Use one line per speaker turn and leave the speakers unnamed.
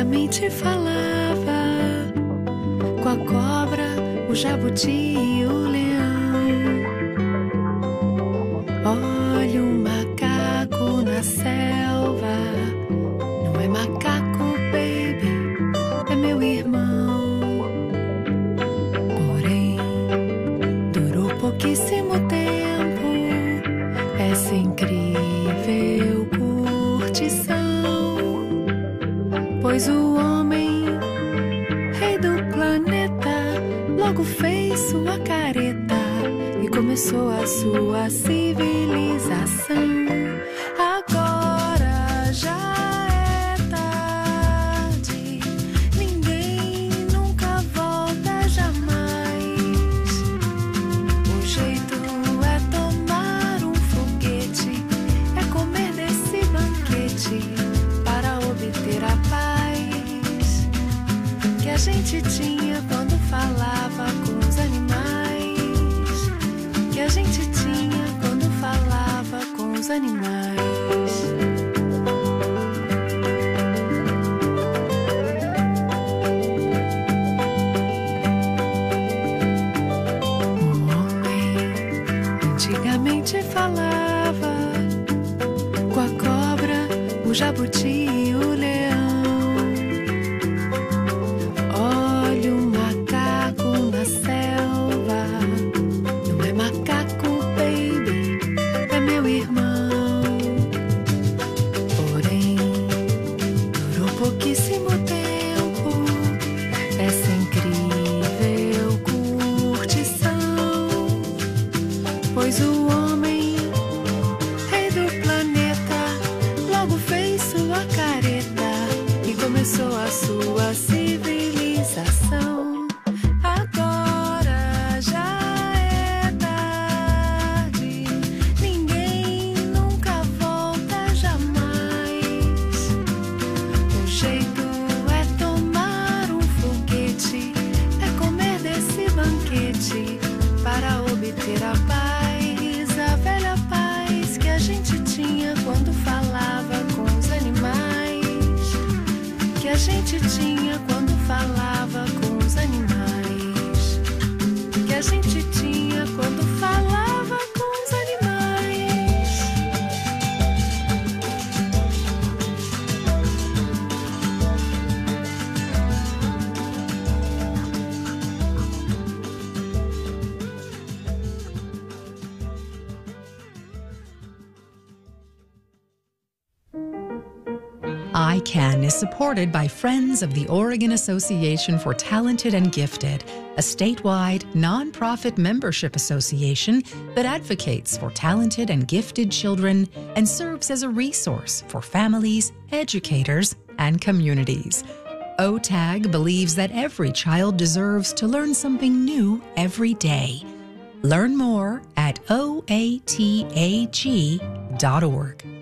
Antigamente falava com a cobra, o jabuti e o leão. Olha o macaco na selva. Não é macaco, baby, é meu irmão. Porém, durou pouquíssimo tempo essa incrível curtição. Pois o homem, rei do planeta, logo fez sua careta e começou a sua civilização. Agora já é tarde, ninguém nunca volta jamais. O jeito é tomar um foguete, é comer desse banquete para obter a paz que a gente tinha quando falava com os animais, que a gente tinha quando falava com os animais. O homem antigamente falava com a cobra, o jabuti e o leão. Olha o macaco na selva. Não é macaco, baby, é meu irmão. Porém, durou pouquíssimo tempo essa incrível curtição. Pois o homem, rei do planeta, logo fez sua careta e começou a sua civilização. Agora já é tarde, ninguém nunca volta jamais. O jeito é tomar um foguete, é comer desse banquete para obter a paz, a velha paz que a gente tinha quando falava com os animais, que a gente tinha quando falava com os animais, que a gente tinha quando falava com os animais.
ICANN is supported by Friends of the Oregon Association for Talented and Gifted, a statewide, nonprofit membership association that advocates for talented and gifted children and serves as a resource for families, educators, and communities. OTAG believes that every child deserves to learn something new every day. Learn more at oatag.org.